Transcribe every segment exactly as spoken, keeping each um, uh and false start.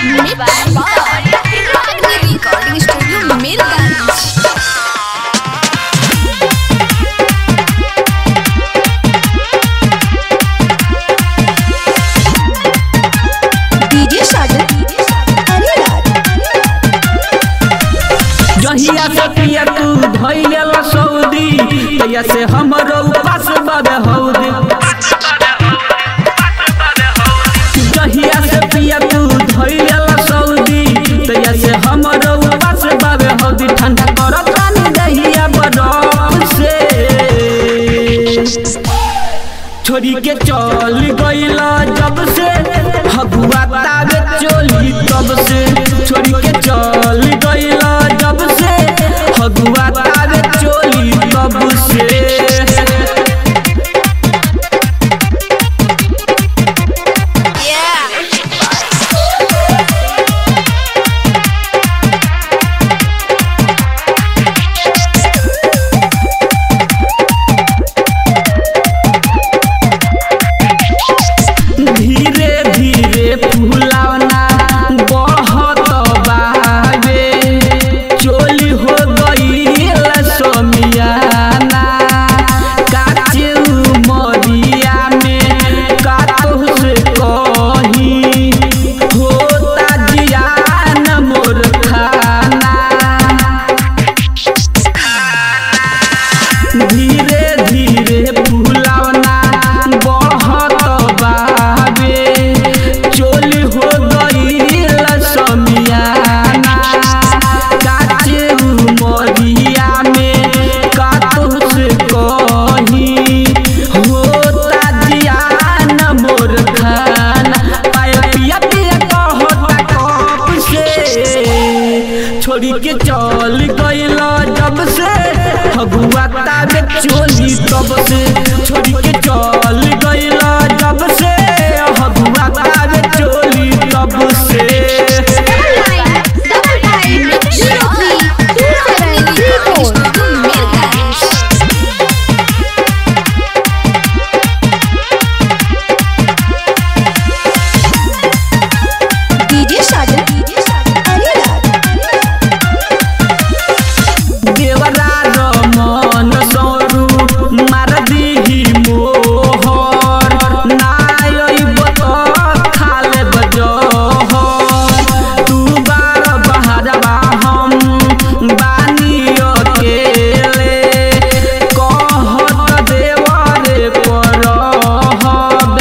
Recording studio Mirganj. जहिया से पिया तू धइल सऊदी तैया से हमरो उपास बाबे हौदी। जहिया से पिया तू धइल सऊदी तैया से हमरो उपास बाबे हौदी। ठंडा करत रानी दहिया बरफ से छोड़ी के चल गइल जब से हगुआ तावे चोली तब से। छोड़ी के चल गइल जब से हगुआ तावे चोली तब से। धीरे धीरे फुलावना बहुत बावे चोली हो गइल समियाना। काचे उमरिया में कातों से कही होता जियान मोर खाना। धीरे धीरे फुलावना बहुत बावे चोली हो गइल समियाना। काचे उमरिया में कातों से कही होता जियान मोर खाना। पाया पिया पिया कहता कप से छोड़ी के चल गइल जब से हगुआ तावे चोली तब से। छोड़ी के चल गइल जब से हगुआ तावे चोली तब से। देवरा रमन सौरू मार दीही मोहर नाय बत खाले बजहर। तू बार बहरवा हम बानी अकेले कहत देवरे परहब।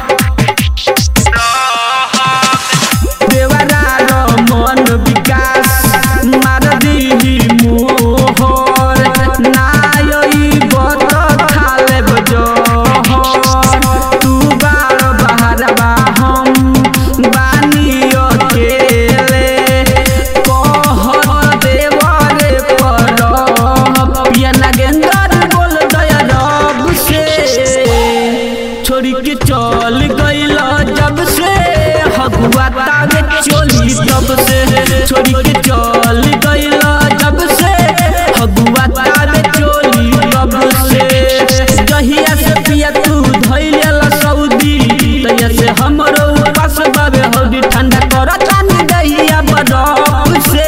देवरा रमन विकास मार दीही मोहर नाय बत खाले बजहर। तू बार बहरवा हम बानी अकेले कहत देवरे परहब। पिया नागेंद्र बोल दया रब से छोड़ी के चल गइल जब से हगुआ तावे चोली तब से। छोड़ी के चल गइल जब से हगुआ तावे चोली तब से। जहिया से पिया तू धइल सऊदी तैया से हमरो उपास बाबे हौदी। ठंडा करत रानी दहिया बरफ से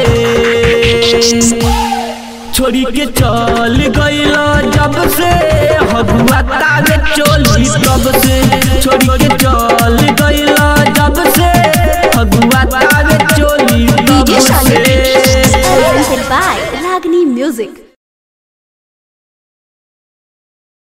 छोड़ी के चल गइल जब से हगुआ तावे चोली तब से। छोड़ी के चल गइल जब से हगुआ तावे चोली तब से। By Ragini Music।